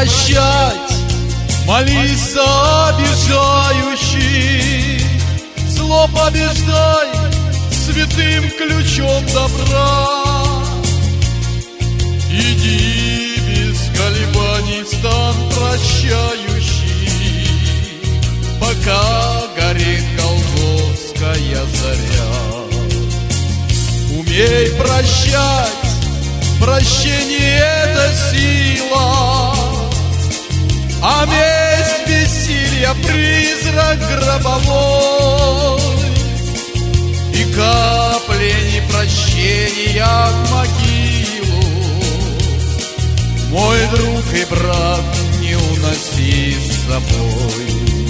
прощать, молись за обижающих, зло побеждай святым ключом добра. Иди без колебаний в стан прощающий, пока горит Голгофская заря. Умей прощать, прощение — это сила, а месть бессилия — призрак гробовой. И капли непрощения в могилу, мой друг и брат, не уноси с собой.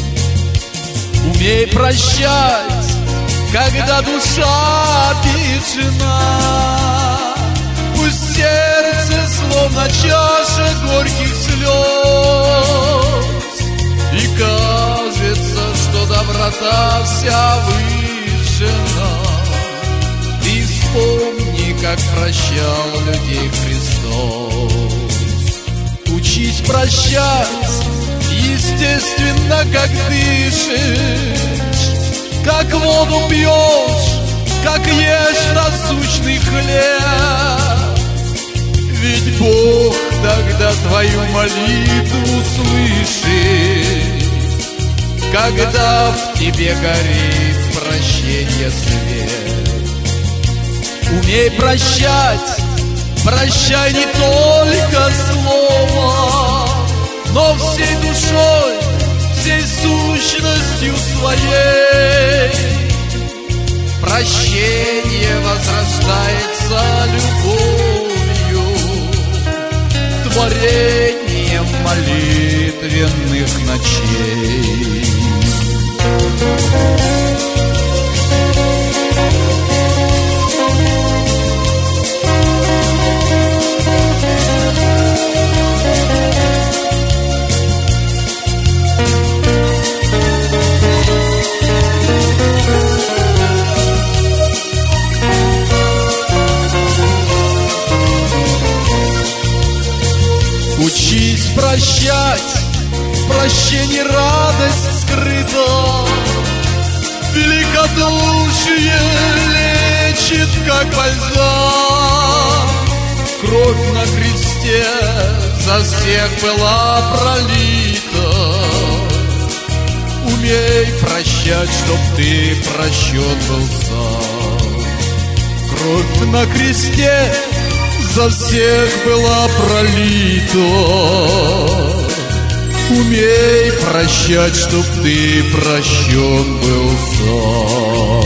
Умей прощать, когда душа обижена, пусть сердце словно чаша горьких слез, и кажется, что доброта вся выжжена. Ты вспомни, как прощал людей Христос. Учись прощать, естественно, как дышишь, как воду пьешь, как ешь насущный хлеб. Ведь Бог тогда твою молитву слышит, когда в тебе горит прощение свет. Умей прощать, прощай не только словом, но всей душой, всей сущностью своей. Прощение возрождается любовью, творением молитвенных ночей. Учись прощать, в прощении радость скрыта, великодушие лечит, как бальзам. Кровь на кресте за всех была пролита. Умей прощать, чтоб ты прощен был сам. Кровь на кресте за всех была пролита. Умей прощать, чтоб ты прощен был сам.